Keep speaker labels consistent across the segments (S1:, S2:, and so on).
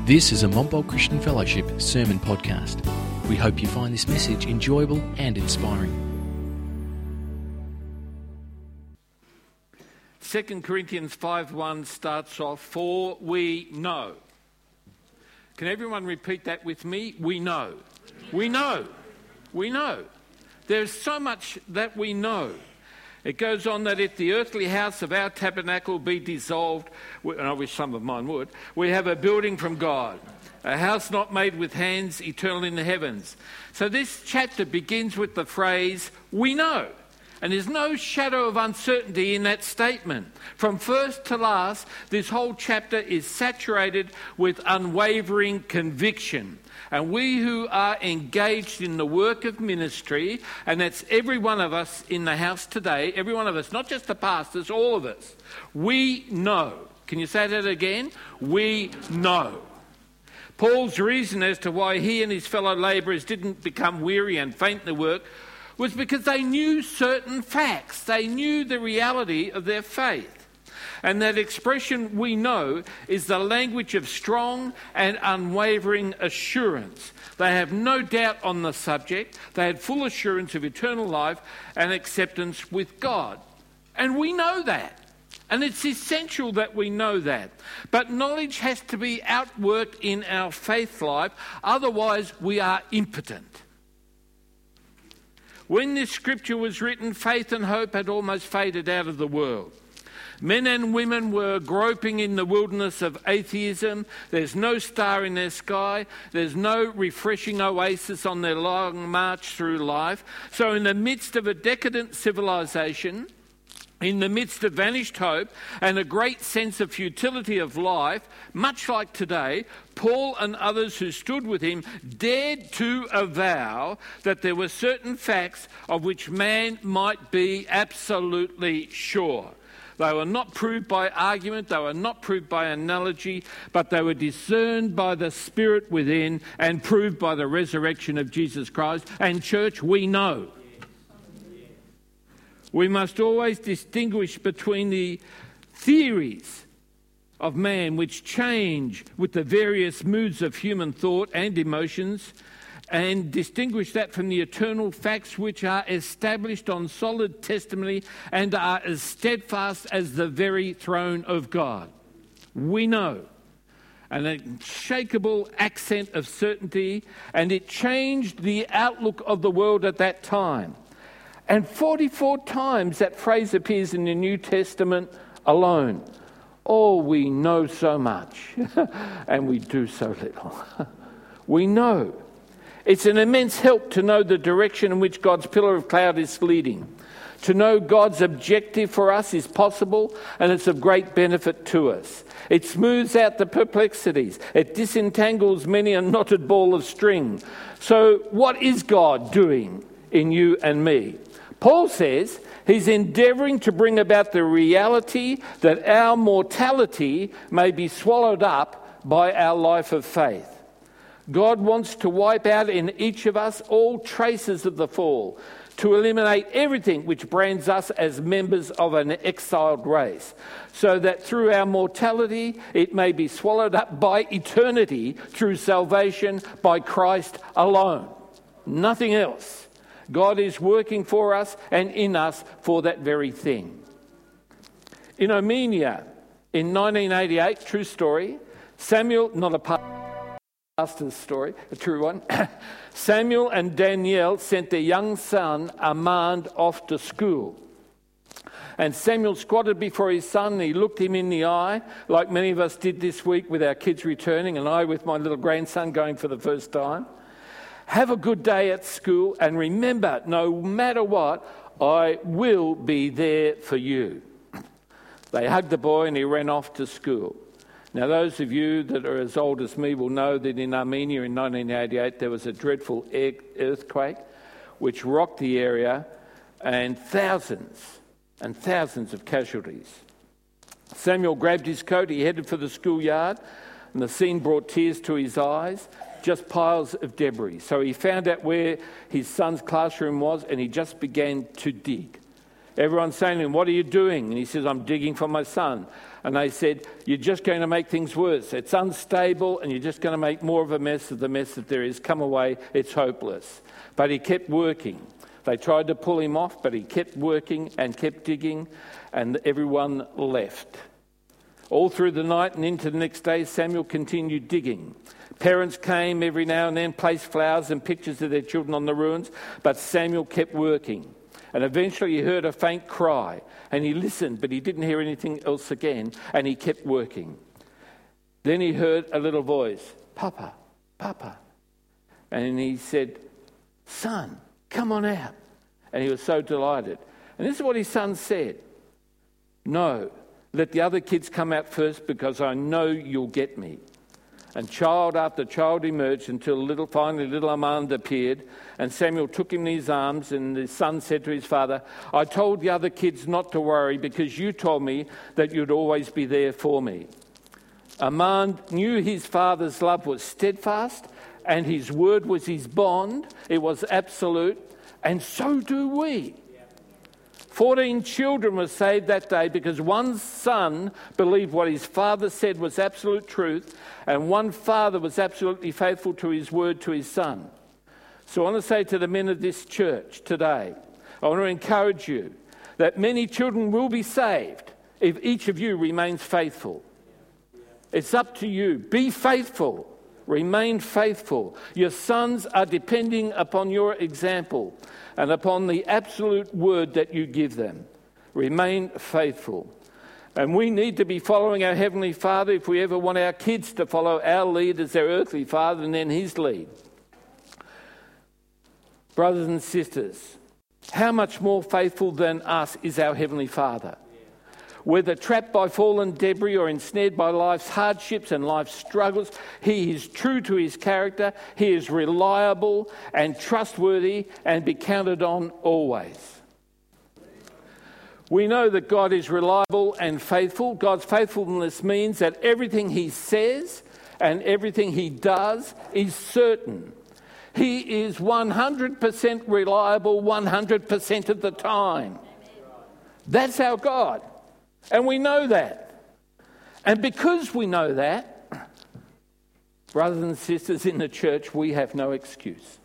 S1: This is a Montbult Christian Fellowship sermon podcast. We hope you find this message enjoyable and inspiring.
S2: 2 Corinthians 5:1 starts off, "For we know." Can everyone repeat that with me? We know. We know. We know. There's so much that we know. It goes on that if the earthly house of our tabernacle be dissolved, and I wish some of mine would, we have a building from God, a house not made with hands, eternal in the heavens. So this chapter begins with the phrase, we know. And there's no shadow of uncertainty in that statement. From first to last, this whole chapter is saturated with unwavering conviction. And we who are engaged in the work of ministry, and that's every one of us in the house today, every one of us, not just the pastors, all of us, we know. Can you say that again? We know. Paul's reason as to why he and his fellow labourers didn't become weary and faint in the work was because they knew certain facts. They knew the reality of their faith. And that expression, we know, is the language of strong and unwavering assurance. They have no doubt on the subject. They had full assurance of eternal life and acceptance with God. And we know that. And it's essential that we know that. But knowledge has to be outworked in our faith life. Otherwise, we are impotent. When this scripture was written, faith and hope had almost faded out of the world. Men and women were groping in the wilderness of atheism. There's no star in their sky. There's no refreshing oasis on their long march through life. So in the midst of a decadent civilization, in the midst of vanished hope and a great sense of futility of life, much like today, Paul and others who stood with him dared to avow that there were certain facts of which man might be absolutely sure. They were not proved by argument, they were not proved by analogy, but they were discerned by the Spirit within and proved by the resurrection of Jesus Christ. And church, we know. We must always distinguish between the theories of man which change with the various moods of human thought and emotions, and distinguish that from the eternal facts which are established on solid testimony and are as steadfast as the very throne of God. We know. An unshakable accent of certainty, and it changed the outlook of the world at that time. And 44 times that phrase appears in the New Testament alone. Oh, we know so much, and we do so little. We know. It's an immense help to know the direction in which God's pillar of cloud is leading. To know God's objective for us is possible, and it's of great benefit to us. It smooths out the perplexities. It disentangles many a knotted ball of string. So what is God doing in you and me? Paul says he's endeavouring to bring about the reality that our mortality may be swallowed up by our life of faith. God wants to wipe out in each of us all traces of the fall, to eliminate everything which brands us as members of an exiled race, so that through our mortality it may be swallowed up by eternity through salvation by Christ alone. Nothing else. God is working for us and in us for that very thing. In Armenia, in 1988, true story, Samuel, not a pastor's story, a true one, Samuel and Danielle sent their young son, Armand, off to school. And Samuel squatted before his son and he looked him in the eye, like many of us did this week with our kids returning, and I with my little grandson going for the first time. Have a good day at school, and remember, no matter what, I will be there for you. They hugged the boy and he ran off to school. Now, those of you that are as old as me will know that in Armenia in 1988 there was a dreadful earthquake which rocked the area, and thousands of casualties. Samuel grabbed his coat, he headed for the schoolyard, and the scene brought tears to his eyes. Just piles of debris. So he found out where his son's classroom was and he just began to dig. Everyone's saying to him, "What are you doing?" And he says, "I'm digging for my son." And they said, "You're just going to make things worse. It's unstable and you're just going to make more of a mess of the mess that there is. Come away, it's hopeless." But he kept working. They tried to pull him off, but he kept working and kept digging, and everyone left. All through the night and into the next day, Samuel continued digging. Parents came every now and then, placed flowers and pictures of their children on the ruins, but Samuel kept working. And eventually he heard a faint cry, and he listened, but he didn't hear anything else again, and he kept working. Then he heard a little voice, "Papa, Papa." And he said, "Son, come on out." And he was so delighted. And this is what his son said: "No, let the other kids come out first, because I know you'll get me." And child after child emerged until finally little Armand appeared, and Samuel took him in his arms, and his son said to his father, "I told the other kids not to worry because you told me that you'd always be there for me." Armand knew his father's love was steadfast and his word was his bond. It was absolute, and so do we. 14 children were saved that day because one son believed what his father said was absolute truth, and one father was absolutely faithful to his word to his son. So I want to say to the men of this church today, I want to encourage you that many children will be saved if each of you remains faithful. It's up to you. Be faithful. Remain faithful. Your sons are depending upon your example and upon the absolute word that you give them. Remain faithful. And we need to be following our Heavenly Father if we ever want our kids to follow our lead as their earthly father and then his lead. Brothers and sisters, how much more faithful than us is our Heavenly Father? Whether trapped by fallen debris or ensnared by life's hardships and life's struggles, he is true to his character, he is reliable and trustworthy and be counted on always. We know that God is reliable and faithful. God's faithfulness means that everything he says and everything he does is certain. He is 100% reliable 100% of the time. That's our God. And we know that. And because we know that, brothers and sisters in the church, we have no excuse.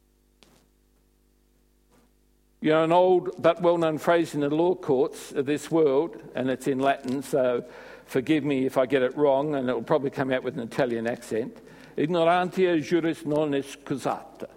S2: You know, an old but well-known phrase in the law courts of this world, and it's in Latin, so forgive me if I get it wrong, and it will probably come out with an Italian accent. Ignorantia juris non excusata.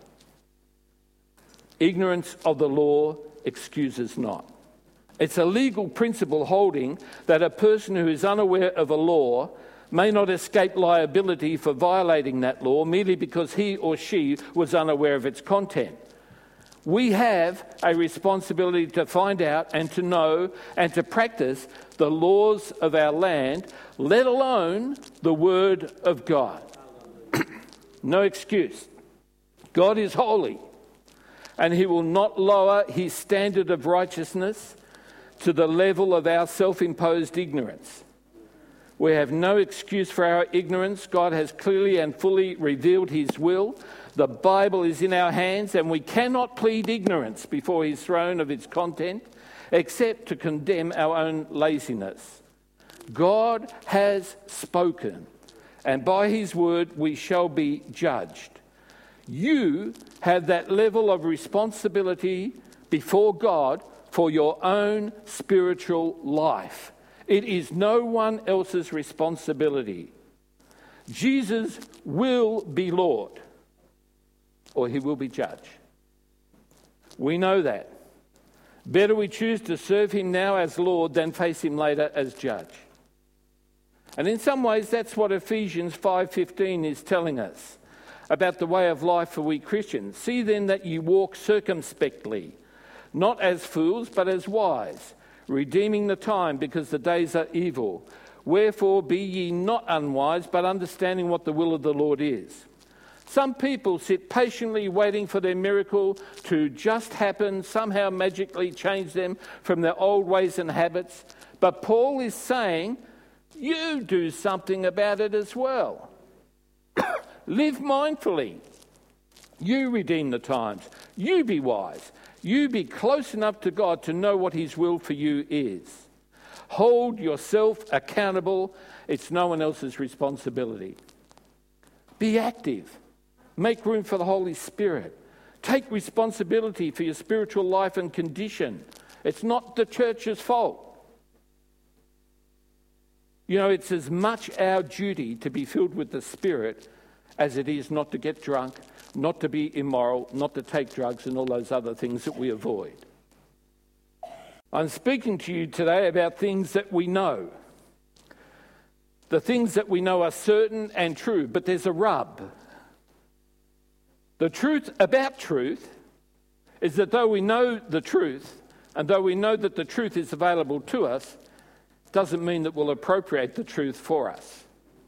S2: Ignorance of the law excuses not. It's a legal principle holding that a person who is unaware of a law may not escape liability for violating that law merely because he or she was unaware of its content. We have a responsibility to find out and to know and to practice the laws of our land, let alone the Word of God. No excuse. God is holy, and he will not lower his standard of righteousness to the level of our self-imposed ignorance. We have no excuse for our ignorance. God has clearly and fully revealed his will. The Bible is in our hands, and we cannot plead ignorance before his throne of its content, except to condemn our own laziness. God has spoken, and by his word we shall be judged. You have that level of responsibility before God for your own spiritual life. It is no one else's responsibility. Jesus will be Lord, or he will be judge. We know that. Better we choose to serve him now as Lord than face him later as judge. And in some ways that's what Ephesians 5:15 is telling us about the way of life for we Christians. See then that you walk circumspectly, not as fools, but as wise, redeeming the time, because the days are evil. Wherefore be ye not unwise, but understanding what the will of the Lord is. Some people sit patiently waiting for their miracle to just happen, somehow magically change them from their old ways and habits. But Paul is saying, you do something about it as well. Live mindfully. You redeem the times. You be wise. You be close enough to God to know what his will for you is. Hold yourself accountable. It's no one else's responsibility. Be active. Make room for the Holy Spirit. Take responsibility for your spiritual life and condition. It's not the church's fault. You know, it's as much our duty to be filled with the Spirit as it is not to get drunk, not to be immoral, not to take drugs and all those other things that we avoid. I'm speaking to you today about things that we know. The things that we know are certain and true, but there's a rub. The truth about truth is that though we know the truth, and though we know that the truth is available to us, doesn't mean that we'll appropriate the truth for us.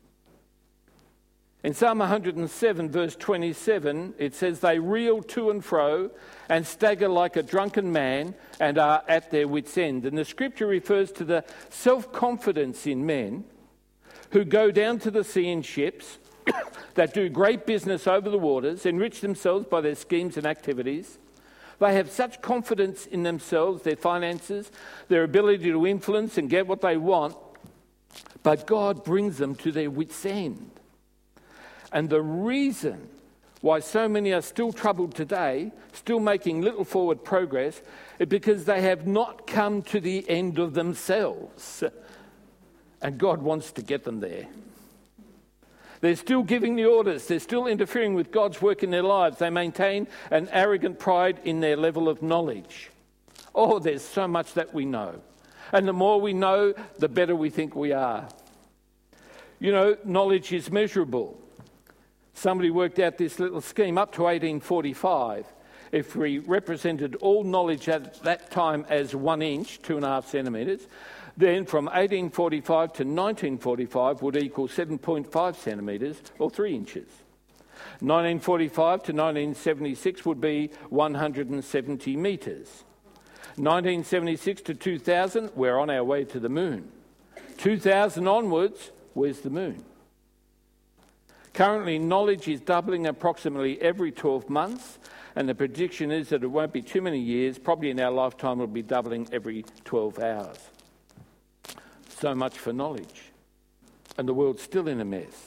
S2: In Psalm 107, verse 27, it says, they reel to and fro and stagger like a drunken man and are at their wits' end. And the scripture refers to the self-confidence in men who go down to the sea in ships, that do great business over the waters, enrich themselves by their schemes and activities. They have such confidence in themselves, their finances, their ability to influence and get what they want, but God brings them to their wits' end. And the reason why so many are still troubled today, still making little forward progress, is because they have not come to the end of themselves. And God wants to get them there. They're still giving the orders. They're still interfering with God's work in their lives. They maintain an arrogant pride in their level of knowledge. Oh, there's so much that we know. And the more we know, the better we think we are. You know, knowledge is measurable. Somebody worked out this little scheme up to 1845. If we represented all knowledge at that time as 1 inch, 2.5 centimetres, then from 1845 to 1945 would equal 7.5 centimetres or 3 inches. 1945 to 1976 would be 170 metres. 1976 to 2000, we're on our way to the moon. 2000 onwards, where's the moon? Currently, knowledge is doubling approximately every 12 months, and the prediction is that it won't be too many years, probably in our lifetime it'll be doubling every 12 hours. So much for knowledge. And the world's still in a mess.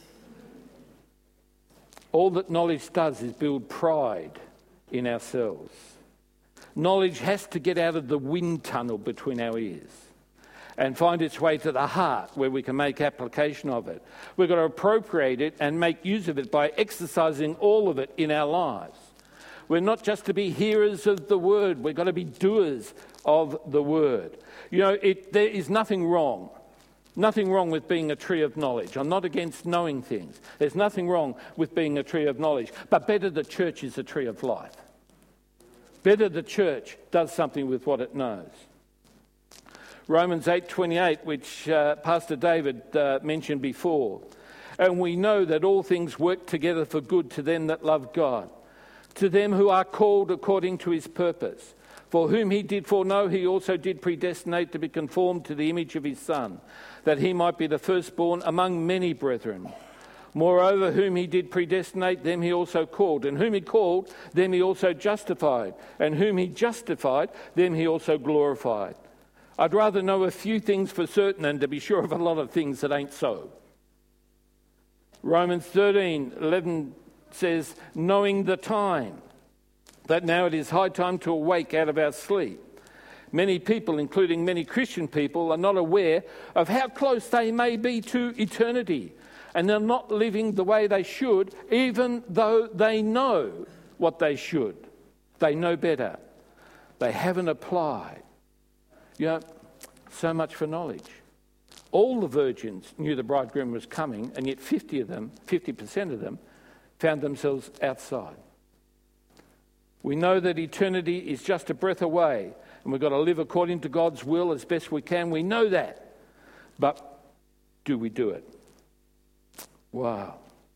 S2: All that knowledge does is build pride in ourselves. Knowledge has to get out of the wind tunnel between our ears and find its way to the heart where we can make application of it. We've got to appropriate it and make use of it by exercising all of it in our lives. We're not just to be hearers of the word, we've got to be doers of the word. You know, there is nothing wrong with being a tree of knowledge. I'm not against knowing things. There's nothing wrong with being a tree of knowledge. But better the church is a tree of life. Better the church does something with what it knows. Romans 8:28, which Pastor David mentioned before. And we know that all things work together for good to them that love God, to them who are called according to his purpose. For whom he did foreknow, he also did predestinate to be conformed to the image of his Son, that he might be the firstborn among many brethren. Moreover, whom he did predestinate, them he also called. And whom he called, them he also justified. And whom he justified, them he also glorified. I'd rather know a few things for certain than to be sure of a lot of things that ain't so. Romans 13:11 says, knowing the time, that now it is high time to awake out of our sleep. Many people, including many Christian people, are not aware of how close they may be to eternity, and they're not living the way they should, even though they know what they should. They know better. They haven't applied. You know, so much for knowledge. All the virgins knew the bridegroom was coming, and yet 50% of them, found themselves outside. We know that eternity is just a breath away, and we've got to live according to God's will as best we can. We know that. But do we do it? Wow.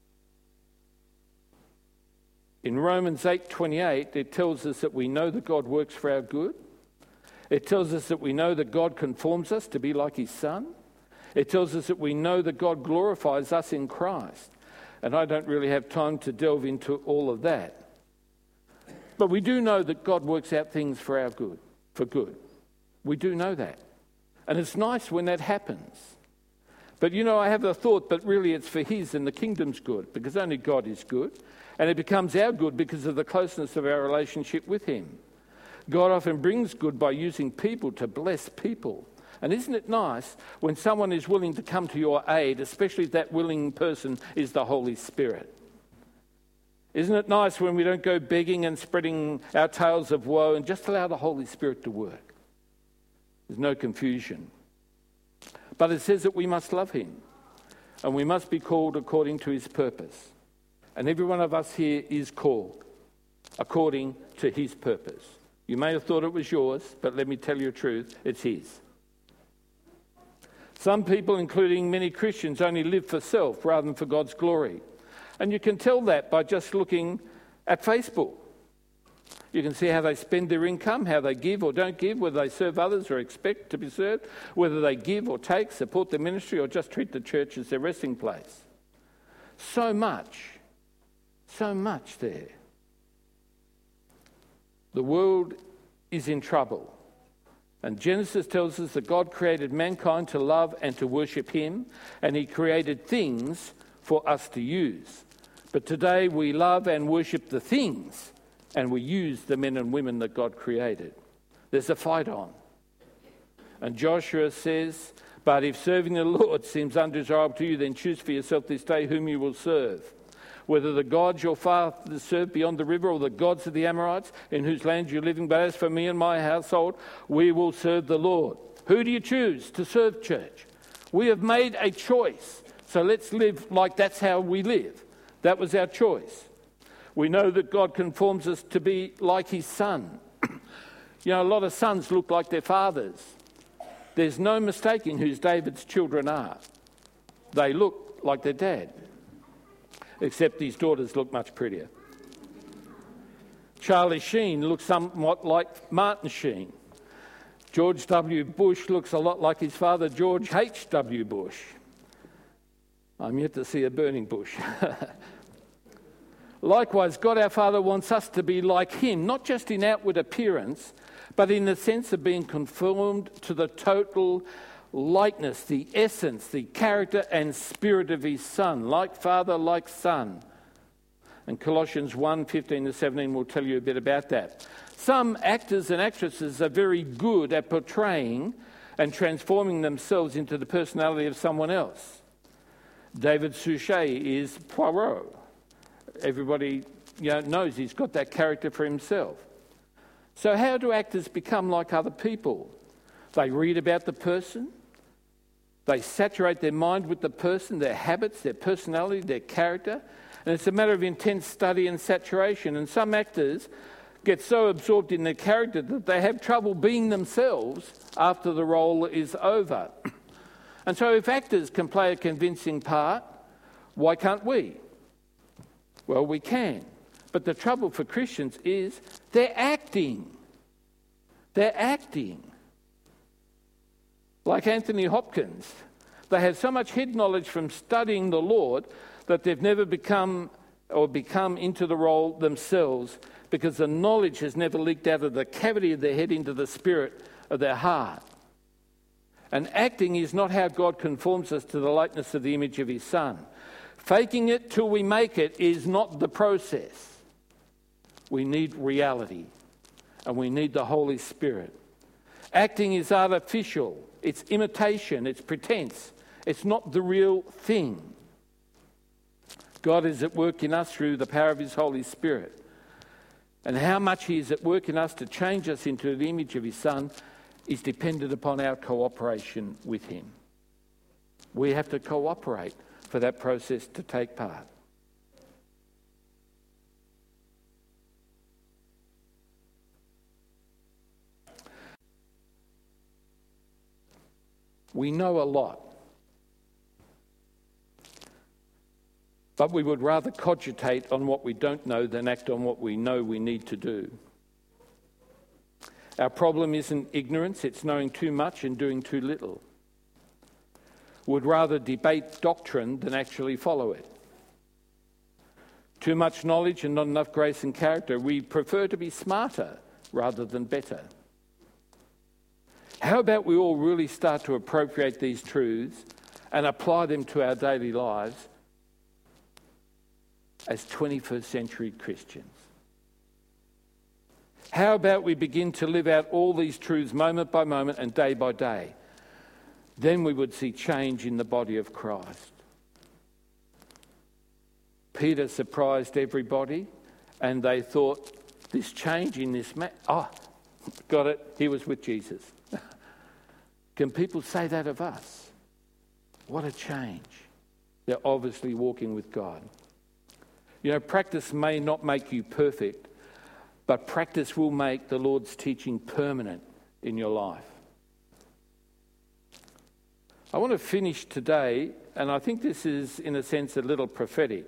S2: In Romans 8:28, it tells us that we know that God works for our good. It tells us that we know that God conforms us to be like his Son. It tells us that we know that God glorifies us in Christ. And I don't really have time to delve into all of that. But we do know that God works out things for our good, for good. We do know that. And it's nice when that happens. But I have the thought, but really it's for his and the kingdom's good, because only God is good. And it becomes our good because of the closeness of our relationship with him. God often brings good by using people to bless people. And isn't it nice when someone is willing to come to your aid, especially if that willing person is the Holy Spirit? Isn't it nice when we don't go begging and spreading our tales of woe and just allow the Holy Spirit to work? There's no confusion. But it says that we must love him and we must be called according to his purpose. And every one of us here is called according to his purpose. You may have thought it was yours, but let me tell you the truth, it's his. Some people, including many Christians, only live for self rather than for God's glory. And you can tell that by just looking at Facebook. You can see how they spend their income, how they give or don't give, whether they serve others or expect to be served, whether they give or take, support the ministry or just treat the church as their resting place. So much there. The world is in trouble. And Genesis tells us that God created mankind to love and to worship him, and he created things for us to use. But today we love and worship the things, and we use the men and women that God created. There's a fight on. And Joshua says, but if serving the Lord seems undesirable to you, then choose for yourself this day whom you will serve. Whether the gods your fathers served beyond the river or the gods of the Amorites in whose land you're living. But as for me and my household, we will serve the Lord. Who do you choose to serve, church? We have made a choice. So let's live like that's how we live. That was our choice. We know that God conforms us to be like his son. A lot of sons look like their fathers. There's no mistaking who David's children are. They look like their dad. Except his daughters look much prettier. Charlie Sheen looks somewhat like Martin Sheen. George W. Bush looks a lot like his father, George H.W. Bush. I'm yet to see a burning bush. Likewise, God our Father wants us to be like him, not just in outward appearance, but in the sense of being conformed to the total likeness, the essence, the character and spirit of his Son, like Father, like Son. And Colossians 1:15-17 will tell you a bit about that. Some actors and actresses are very good at portraying and transforming themselves into the personality of someone else. David Suchet is Poirot. Everybody knows he's got that character for himself. So how do actors become like other people? They read about the person. They saturate their mind with the person, their habits, their personality, their character. And it's a matter of intense study and saturation. And some actors get so absorbed in their character that they have trouble being themselves after the role is over. And so if actors can play a convincing part, why can't we? Well, we can. But the trouble for Christians is they're acting. They're acting. Like Anthony Hopkins, they have so much head knowledge from studying the Lord that they've never become into the role themselves because the knowledge has never leaked out of the cavity of their head into the spirit of their heart. And acting is not how God conforms us to the likeness of the image of his Son. Faking it till we make it is not the process. We need reality, and we need the Holy Spirit. Acting is artificial. It's imitation. It's pretense. It's not the real thing. God is at work in us through the power of his Holy Spirit. And how much he is at work in us to change us into the image of his Son is dependent upon our cooperation with him. We have to cooperate for that process to take part. We know a lot, but we would rather cogitate on what we don't know than act on what we know we need to do. Our problem isn't ignorance, it's knowing too much and doing too little. Would rather debate doctrine than actually follow it. Too much knowledge and not enough grace and character. We prefer to be smarter rather than better. How about we all really start to appropriate these truths and apply them to our daily lives as 21st century Christians? How about we begin to live out all these truths moment by moment and day by day? Then we would see change in the body of Christ. Peter surprised everybody, and they thought, this change in this man, got it, he was with Jesus. Can people say that of us? What a change. They're obviously walking with God. You know, practice may not make you perfect, but practice will make the Lord's teaching permanent in your life. I want to finish today, and I think this is, in a sense, a little prophetic.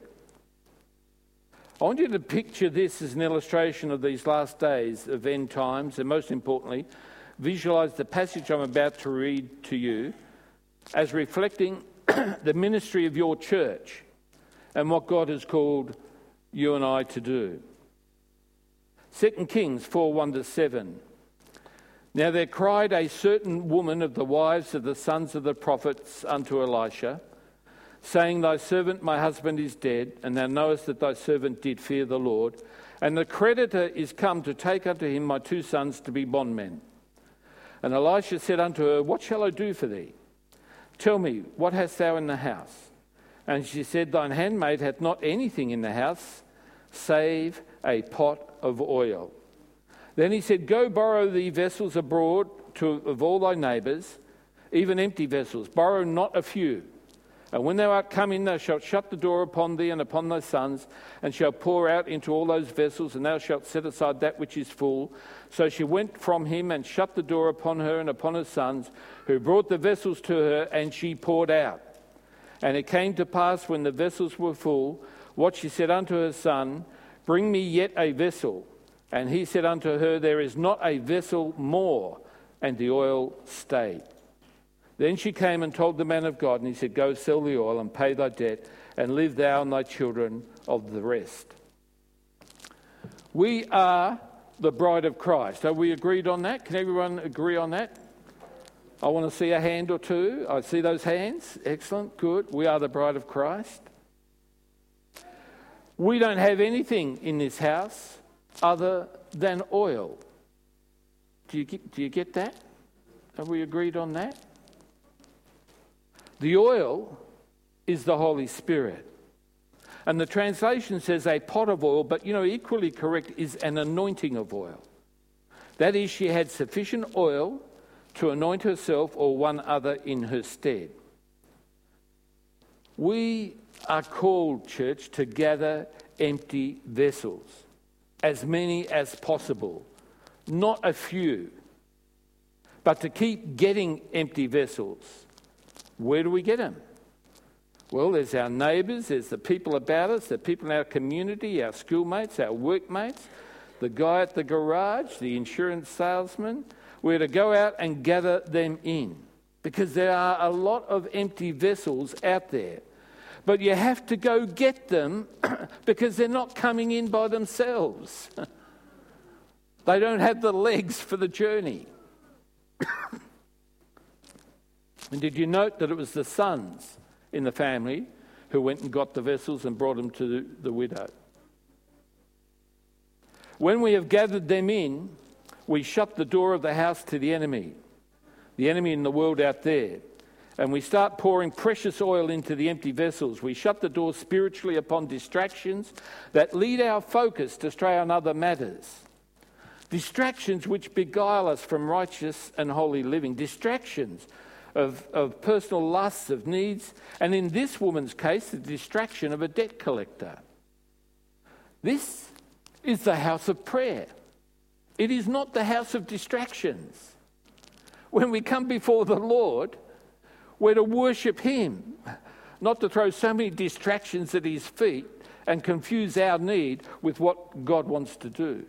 S2: I want you to picture this as an illustration of these last days of end times, and most importantly, visualise the passage I'm about to read to you as reflecting the ministry of your church and what God has called you and I to do. 2 Kings 4:1-7. Now there cried a certain woman of the wives of the sons of the prophets unto Elisha, saying, Thy servant my husband is dead, and thou knowest that thy servant did fear the Lord, and the creditor is come to take unto him my 2 sons to be bondmen. And Elisha said unto her, What shall I do for thee? Tell me, what hast thou in the house? And she said, Thine handmaid hath not anything in the house, save a pot of oil. Then he said, Go borrow thee vessels abroad of all thy neighbours, even empty vessels. Borrow not a few. And when thou art come in, thou shalt shut the door upon thee and upon thy sons, and shalt pour out into all those vessels, and thou shalt set aside that which is full. So she went from him and shut the door upon her and upon her sons, who brought the vessels to her, and she poured out. And it came to pass, when the vessels were full, what she said unto her son, Bring me yet a vessel. And he said unto her, There is not a vessel more. And the oil stayed. Then she came and told the man of God, and he said, Go sell the oil and pay thy debt, and live thou and thy children of the rest. We are the bride of Christ. Are we agreed on that? Can everyone agree on that? I want to see a hand or two. I see those hands. Excellent. Good. We are the bride of Christ. We don't have anything in this house other than oil. Do you get that? Have we agreed on that? The oil is the Holy Spirit. And the translation says a pot of oil, but equally correct is an anointing of oil. That is, she had sufficient oil to anoint herself or one other in her stead. We are called, church, to gather empty vessels, as many as possible, not a few, but to keep getting empty vessels. Where do we get them? Well, there's our neighbours, there's the people about us, the people in our community, our schoolmates, our workmates, the guy at the garage, the insurance salesman. We're to go out and gather them in, because there are a lot of empty vessels out there. But you have to go get them because they're not coming in by themselves. They don't have the legs for the journey. And did you note that it was the sons in the family who went and got the vessels and brought them to the widow? When we have gathered them in, we shut the door of the house to the enemy in the world out there. And we start pouring precious oil into the empty vessels. We shut the door spiritually upon distractions that lead our focus to stray on other matters. Distractions which beguile us from righteous and holy living. Distractions of personal lusts, of needs, and in this woman's case, the distraction of a debt collector. This is the house of prayer. It is not the house of distractions. When we come before the Lord, we're to worship him, not to throw so many distractions at his feet and confuse our need with what God wants to do.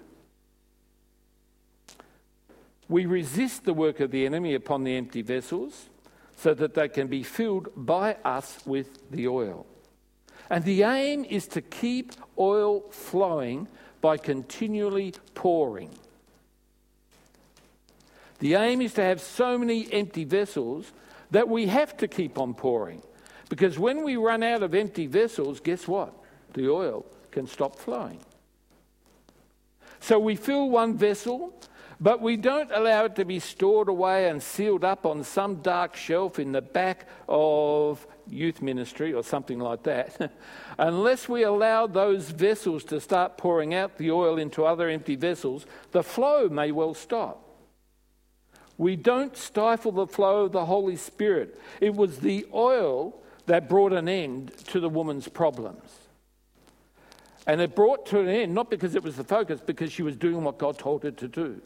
S2: We resist the work of the enemy upon the empty vessels so that they can be filled by us with the oil. And the aim is to keep oil flowing by continually pouring. The aim is to have so many empty vessels that we have to keep on pouring. Because when we run out of empty vessels, guess what? The oil can stop flowing. So we fill one vessel, but we don't allow it to be stored away and sealed up on some dark shelf in the back of youth ministry or something like that. Unless we allow those vessels to start pouring out the oil into other empty vessels, the flow may well stop. We don't stifle the flow of the Holy Spirit. It was the oil that brought an end to the woman's problems. And it brought to an end, not because it was the focus, because she was doing what God told her to do.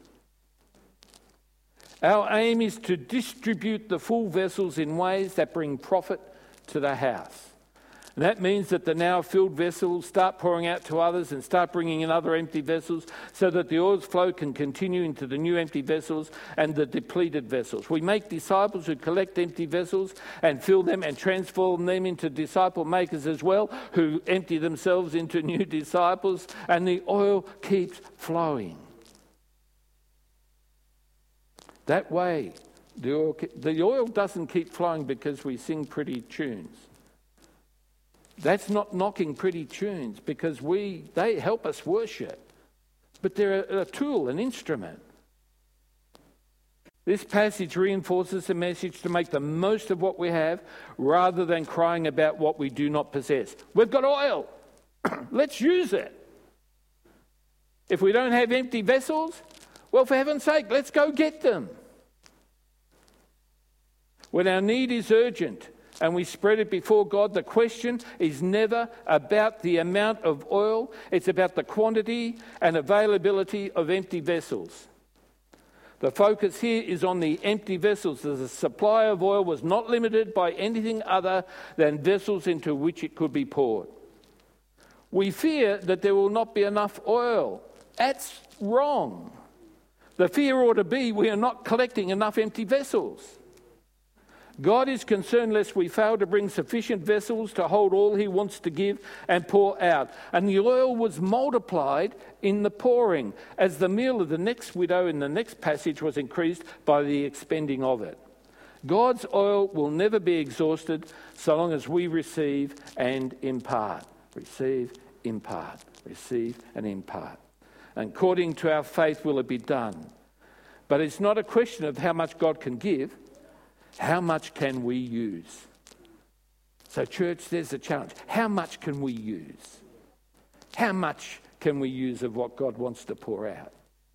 S2: Our aim is to distribute the full vessels in ways that bring profit to the house. And that means that the now filled vessels start pouring out to others and start bringing in other empty vessels so that the oil's flow can continue into the new empty vessels and the depleted vessels. We make disciples who collect empty vessels and fill them and transform them into disciple makers as well, who empty themselves into new disciples, and the oil keeps flowing. That way, the oil doesn't keep flowing because we sing pretty tunes. That's not knocking pretty tunes, because they help us worship. But they're a tool, an instrument. This passage reinforces the message to make the most of what we have rather than crying about what we do not possess. We've got oil. Let's use it. If we don't have empty vessels, well, for heaven's sake, let's go get them. When our need is urgent and we spread it before God, the question is never about the amount of oil. It's about the quantity and availability of empty vessels. The focus here is on the empty vessels. The supply of oil was not limited by anything other than vessels into which it could be poured. We fear that there will not be enough oil. That's wrong. The fear ought to be we are not collecting enough empty vessels. God is concerned lest we fail to bring sufficient vessels to hold all he wants to give and pour out. And the oil was multiplied in the pouring, as the meal of the next widow in the next passage was increased by the expending of it. God's oil will never be exhausted so long as we receive and impart. Receive, impart. Receive and impart. And according to our faith will it be done. But it's not a question of how much God can give. How much can we use? So, church, there's a challenge. How much can we use? How much can we use of what God wants to pour out?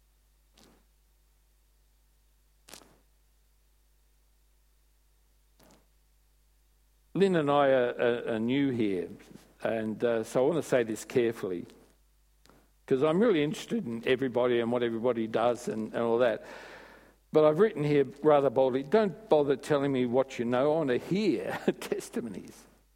S2: Lynn and I are new here, and so I want to say this carefully, because I'm really interested in everybody and what everybody does and all that. But I've written here rather boldly, don't bother telling me what you know. I want to hear testimonies.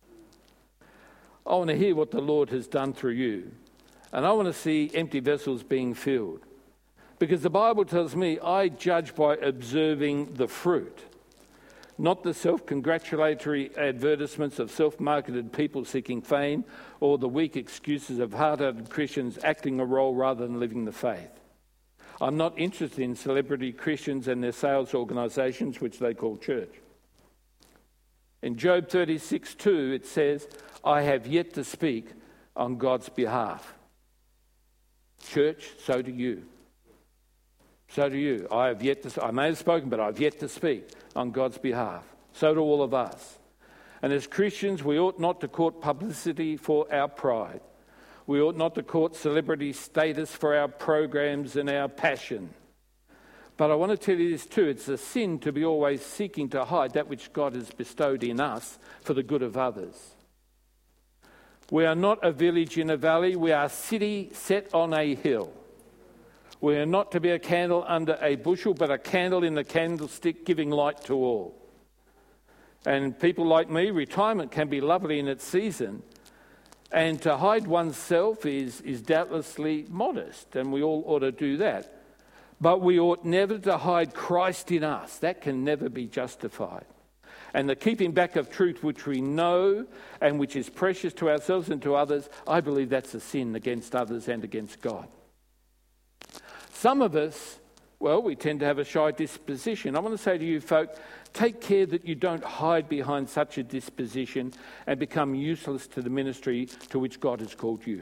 S2: I want to hear what the Lord has done through you. And I want to see empty vessels being filled. Because the Bible tells me I judge by observing the fruit, not the self-congratulatory advertisements of self-marketed people seeking fame or the weak excuses of hard-hearted Christians acting a role rather than living the faith. I'm not interested in celebrity Christians and their sales organisations, which they call church. In Job 36:2, it says, I have yet to speak on God's behalf. Church, so do you. So do you. I may have spoken, but I've yet to speak on God's behalf. So do all of us. And as Christians, we ought not to court publicity for our pride. We ought not to court celebrity status for our programs and our passion. But I want to tell you this too, it's a sin to be always seeking to hide that which God has bestowed in us for the good of others. We are not a village in a valley, we are a city set on a hill. We are not to be a candle under a bushel, but a candle in the candlestick giving light to all. And people like me, retirement can be lovely in its season, and to hide oneself is doubtlessly modest, and we all ought to do that. But we ought never to hide Christ in us. That can never be justified. and the keeping back of truth which we know and which is precious to ourselves and to others, I believe that's a sin against others and against God. Some of us, well, we tend to have a shy disposition. I want to say to you folk, take care that you don't hide behind such a disposition and become useless to the ministry to which God has called you.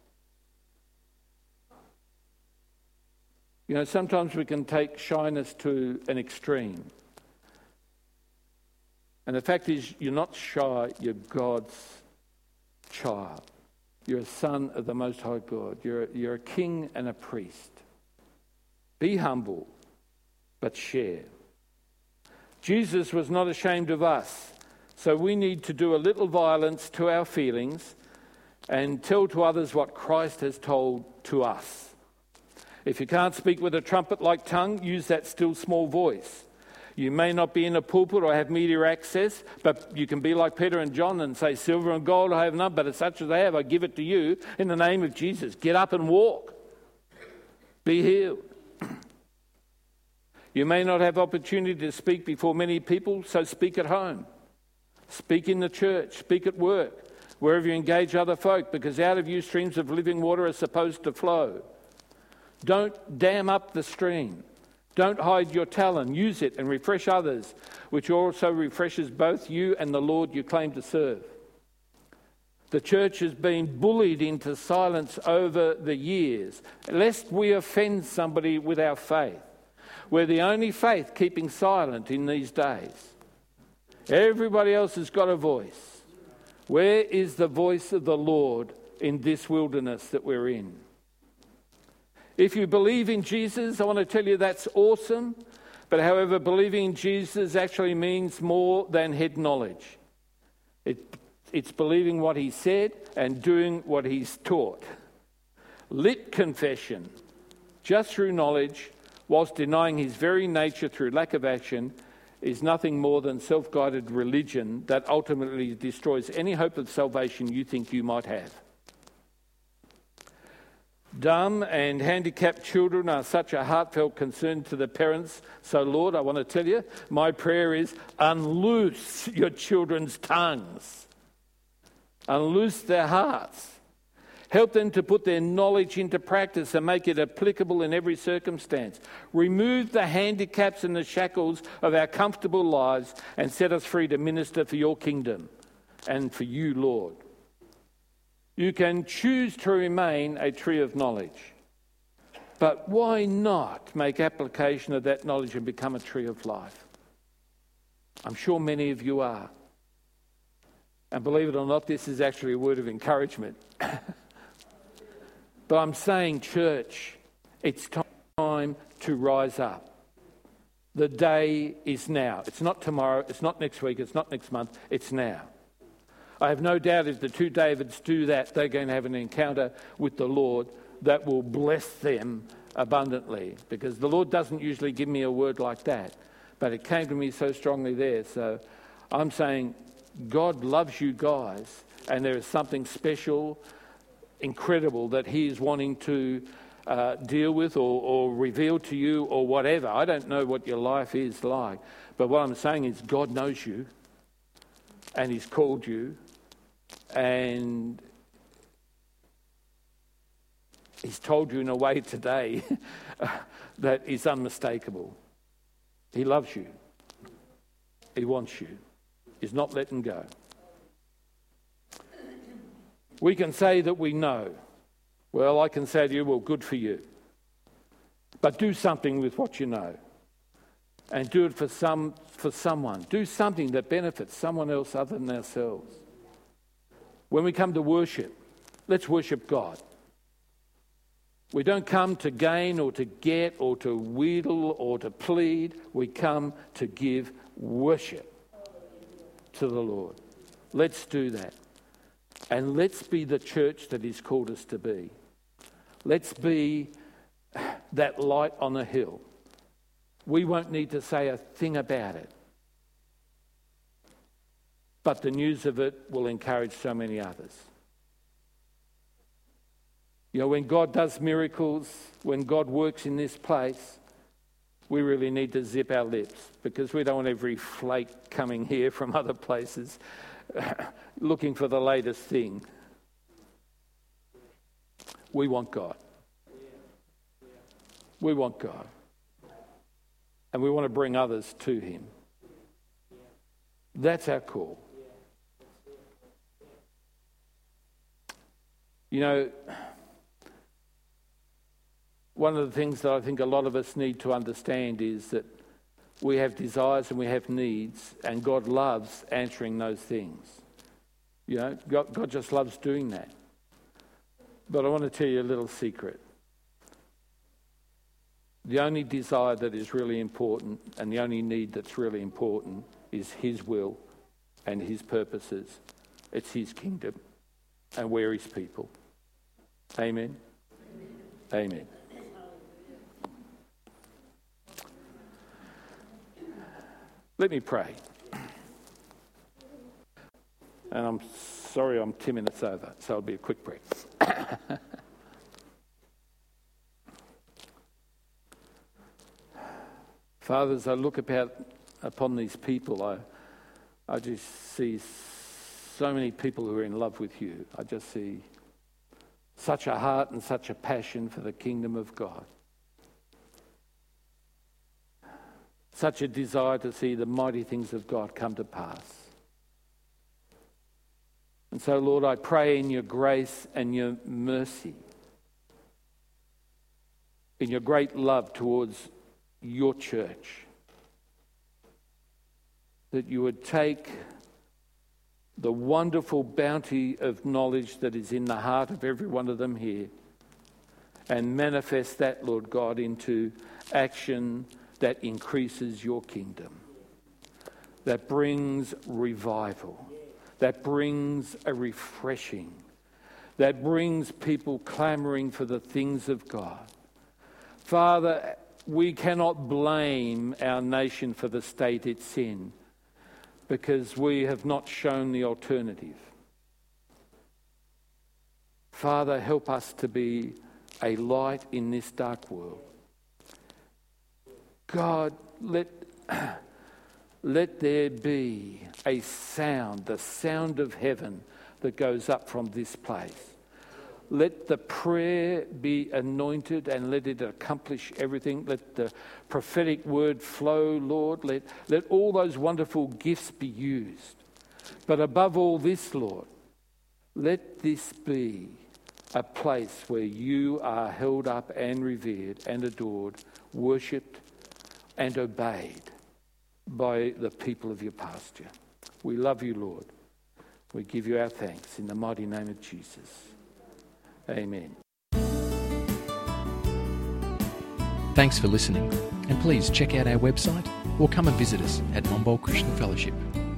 S2: You know, sometimes we can take shyness to an extreme. And the fact is, you're not shy, you're God's child. You're a son of the Most High God. You're a king and a priest. Be humble, but share. Jesus was not ashamed of us, so we need to do a little violence to our feelings and tell to others what Christ has told to us. If you can't speak with a trumpet-like tongue, use that still small voice. You may not be in a pulpit or have media access, but you can be like Peter and John and say, silver and gold I have none, but as such as I have, I give it to you in the name of Jesus. Get up and walk. Be healed. You may not have opportunity to speak before many people, so speak at home. Speak in the church. Speak at work, wherever you engage other folk, because out of you streams of living water are supposed to flow. Don't dam up the stream. Don't hide your talent. Use it and refresh others, which also refreshes both you and the Lord you claim to serve. The church has been bullied into silence over the years, lest we offend somebody with our faith. We're the only faith keeping silent in these days. Everybody else has got a voice. Where is the voice of the Lord in this wilderness that we're in? If you believe in Jesus, I want to tell you that's awesome. But however, believing in Jesus actually means more than head knowledge. It's believing what he said and doing what he's taught. Lit confession, just through knowledge, whilst denying his very nature through lack of action, is nothing more than self-guided religion that ultimately destroys any hope of salvation you think you might have. Dumb and handicapped children are such a heartfelt concern to the parents. So, Lord, I want to tell you, my prayer is unloose your children's tongues. Unloose their hearts. Help them to put their knowledge into practice and make it applicable in every circumstance. Remove the handicaps and the shackles of our comfortable lives and set us free to minister for your kingdom and for you, Lord. You can choose to remain a tree of knowledge, but why not make application of that knowledge and become a tree of life? I'm sure many of you are. And believe it or not, this is actually a word of encouragement. But I'm saying, church, it's time to rise up. The day is now. It's not tomorrow, it's not next week, it's not next month, it's now. I have no doubt if the two Davids do that, they're going to have an encounter with the Lord that will bless them abundantly, because the Lord doesn't usually give me a word like that, but it came to me so strongly there. So I'm saying God loves you guys, and there is something special, incredible that he is wanting to deal with or reveal to you or whatever. I don't know what your life is like, but what I'm saying is God knows you, and he's called you, and he's told you in a way today that is unmistakable. He loves you. He wants you. He's not letting go. We can say that we know. Well, I can say to you, well, good for you. But do something with what you know. And do it for someone. Do something that benefits someone else other than ourselves. When we come to worship, let's worship God. We don't come to gain or to get or to wheedle or to plead. We come to give worship to the Lord. Let's do that. And let's be the church that he's called us to be. Let's be that light on the hill. We won't need to say a thing about it. But the news of it will encourage so many others. You know, when God does miracles, when God works in this place, we really need to zip our lips, because we don't want every flake coming here from other places looking for the latest thing. We want God. We want God. And we want to bring others to him. That's our call. You know, one of the things that I think a lot of us need to understand is that we have desires and we have needs, and God loves answering those things. You know, God just loves doing that. But I want to tell you a little secret. The only desire that is really important and the only need that's really important is his will and his purposes. It's his kingdom, and we're his people. Amen? Amen. Let me pray. And I'm sorry I'm 10 minutes over, so it'll be a quick prayer. Father, as I look upon these people, I just see so many people who are in love with you. I just see such a heart and such a passion for the kingdom of God. Such a desire to see the mighty things of God come to pass. And so, Lord, I pray in your grace and your mercy, in your great love towards your church, that you would take the wonderful bounty of knowledge that is in the heart of every one of them here and manifest that, Lord God, into action that increases your kingdom, that brings revival, that brings a refreshing, that brings people clamouring for the things of God. Father, we cannot blame our nation for the state it's in, because we have not shown the alternative. Father, help us to be a light in this dark world. God, let there be a sound, the sound of heaven that goes up from this place. Let the prayer be anointed and let it accomplish everything. Let the prophetic word flow, Lord. Let all those wonderful gifts be used. But above all this, Lord, let this be a place where you are held up and revered and adored, worshipped and obeyed by the people of your pasture. We love you, Lord. We give you our thanks in the mighty name of Jesus. Amen.
S1: Thanks for listening, and please check out our website or come and visit us at Momboll Christian Fellowship.